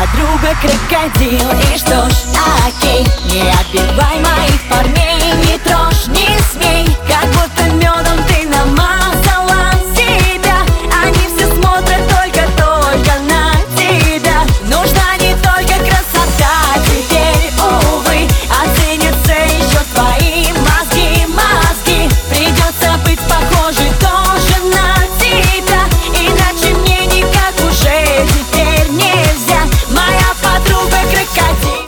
подруга крокодил. И что ж, окей, не отбивай моих парней.